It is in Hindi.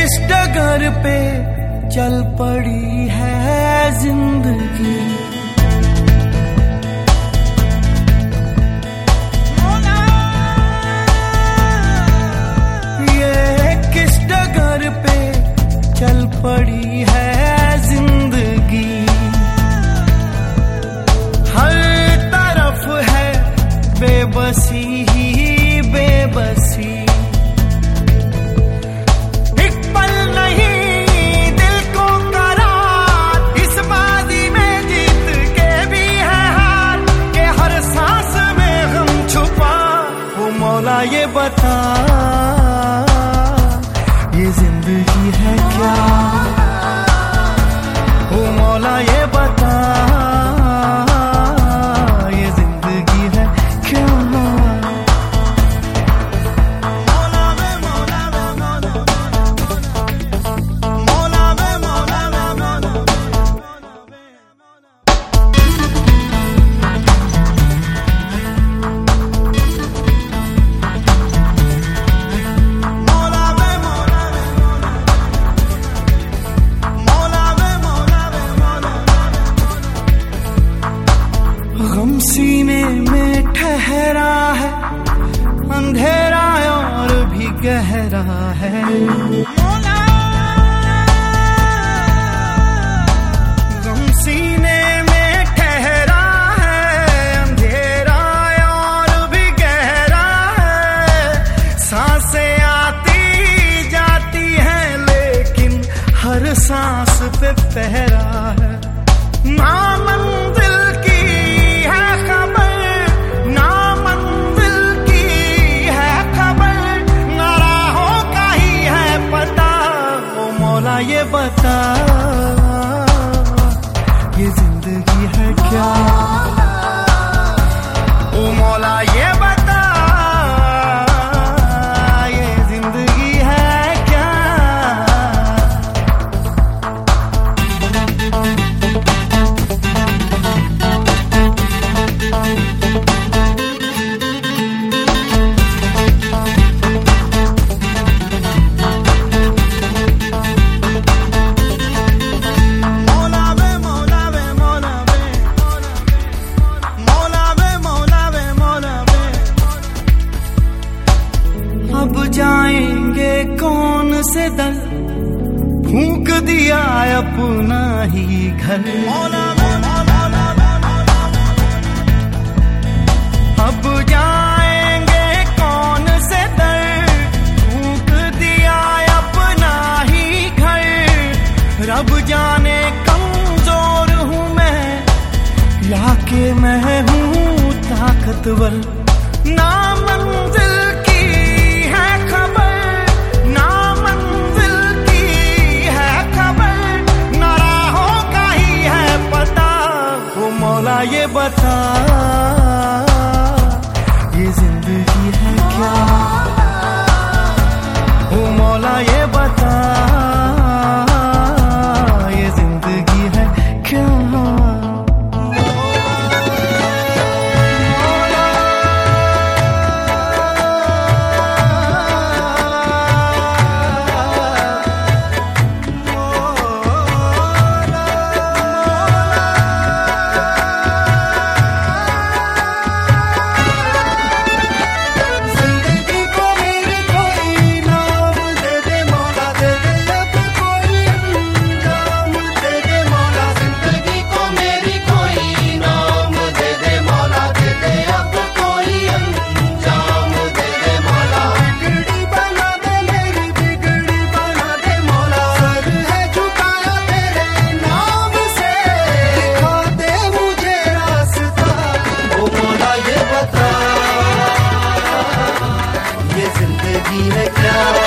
किस डगर पे चल पड़ी है जिंदगी। ये किस डगर पे चल पड़ी है जिंदगी। हर तरफ है बेबसी ही बेबसी। एक पल नहीं दिल को करार, इस बाजी में जीत के भी है हार, के हर सांस में गम छुपा। वो मौला ये बता, ये जिंदगी है क्या? वो मौला ये बता, ये जिंदगी है क्या? गम सीने में ठहरा है, अंधेरा और भी गहरा है। गम सीने में ठहरा है, अंधेरा और भी गहरा है। सांसें आती जाती हैं लेकिन हर सांस पे पहरा है। ना मंजिल की है खबर, ना मंजिल की है खबर, ना राहों का ही है पता। ओ मौला ये बता, ये जिंदगी है क्या? ओ मौला ये बता, ये जिंदगी है क्या? अब जाएंगे कौन से दर, फूंक दिया अपना ही घर। अब जाएंगे कौन से दर, फूंक दिया अपना ही घर। रब जाने कमजोर हूँ मैं या कि मैं हूँ ताकतवर। ना मंजिल की है खबर, ना मंजिल की है खबर, ना राहों का ही है पता। वो मौला ये बता, ये जिंदगी है क्या? वो मौला ये बता, ये जिंदगी है क्या? जिंदगी है क्या?